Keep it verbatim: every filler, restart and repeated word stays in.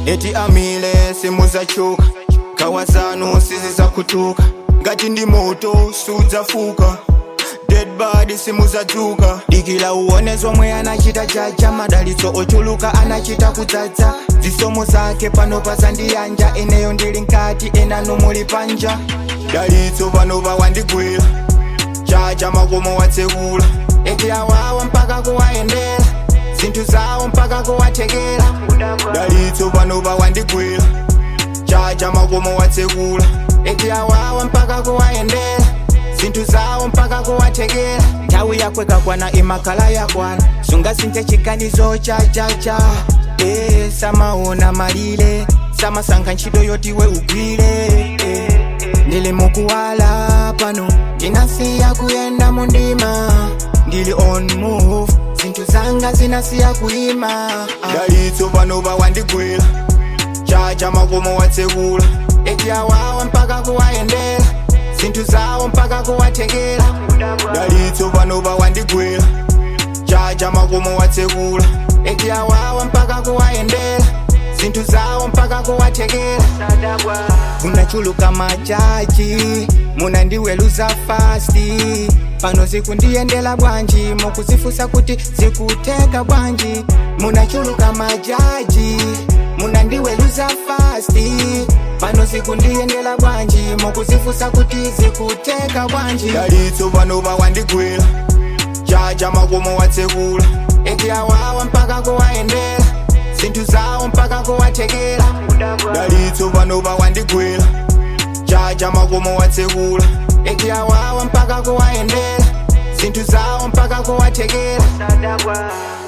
eti amile simuzachoka, kawa zanu sizizakutuka, ngati ndi moto sudzafuka, dead body simuzadzuka. Dikila uone zomwe anachita chacha, madalitso ochuluka anachita kudzadza, zisomo zake pano pazandiyanja, eneyo ndili nkati enanu muli panja. Dalitso pano pawandigwira, chacha makomo watsekula, eti awawa mpaka kuwayendera, zinthu zawo mpaka kuwathekera. Dalitso pano pawandigwira, chacha makomo watsekula, eti awawa mpaka kuwayendera, zinthu zawo mpaka kuwathekera. Nthawi yakweka kwana imakhala yakwana, sungasinthe chiganizo chachacha. Eh, samaona malire, samasankha ntchito yotiwe ugwire. Eh, ndili mukuwala pano, ndinasiya kuyenda mundima, ndili on move, zinthu zanga zinasiya kuyima. Dalitso pano pawandigwira, chacha makomo watsekula, eti awawa mpaka kuwayendera, zinthu zawo mpaka kuwathekera. Dalitso pano pawandigwira, chacha makomo watsekula, eti awawa mpaka kuwayendera, zinthu zawo mpaka kuwathekera. Munachuluka machachi, munandiweluza fasti, pano zikundiyendela bwanji, mukuzifusa kuti zikuteka bwanji. Munachuluka machachi, munandiweluza fasti, pano zikundiyendela bwanji, mukuzifusa kuti zikuteka bwanji. Dalitso pano pawandigwira, chacha makomo watsekula, eti awawa mpaka kuwayendera, zinthu zawo mpaka kuwathekera. Dalitso pano pawandigwira, chacha makomo watsekula, eti awawa mpaka kuwayendera, zinthu zawo mpaka kuwathekera.